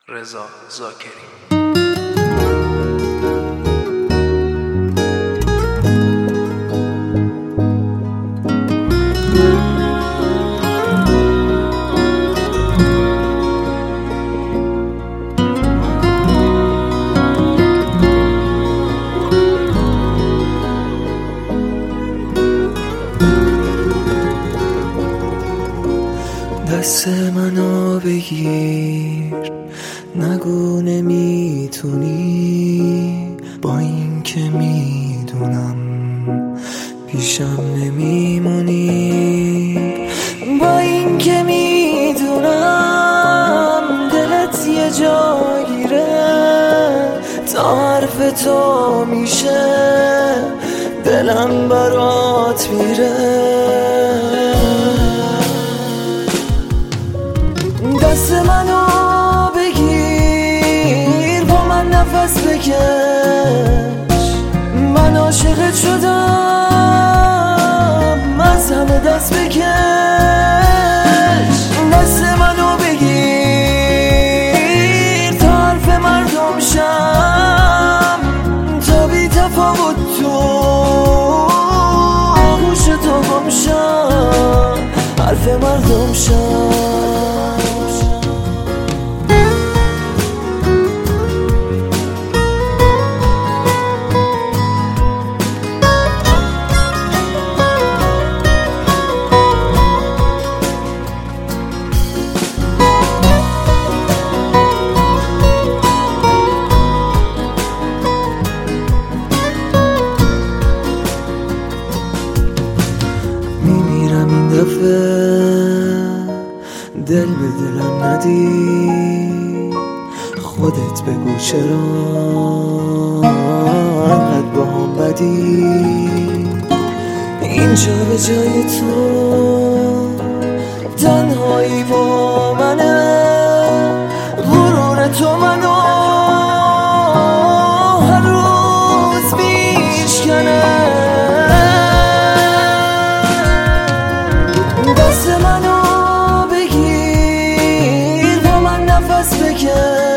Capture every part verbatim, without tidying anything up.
رضا زاکری. دست منو بگیر، نگو نمیتونی، با این که میدونم پیشم نمیمونی، با این که میدونم دلت یه جاییره، تا حرف تو میشه دلم برات میره. دست منو بگیر، با من نفس بکش، من عاشقت شدم، از همه دست بکش. دست منو بگیر تا حرف مردم شم، تا بی تفاوت تو آغوش تو گم شم، حرف مردم شم. میمیرم این دفعه دل به دلم ندی، خودت بگو چرا انقدر با هم بدی، اینجا به جای تو تنهایی با منه، غرور تو منو هر روز میشکنه. دست منو بگیر، با من نفس بکش،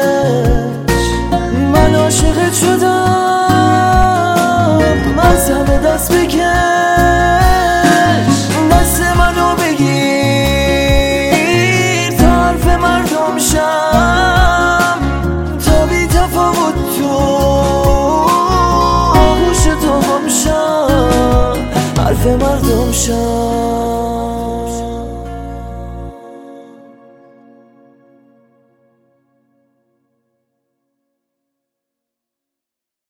من عاشقت شدم، از همه دست بکش. دست منو بگیر تا حرف مردم شم، تا بی تفاوت تو آغوش تو گم شم، حرف مردم شم.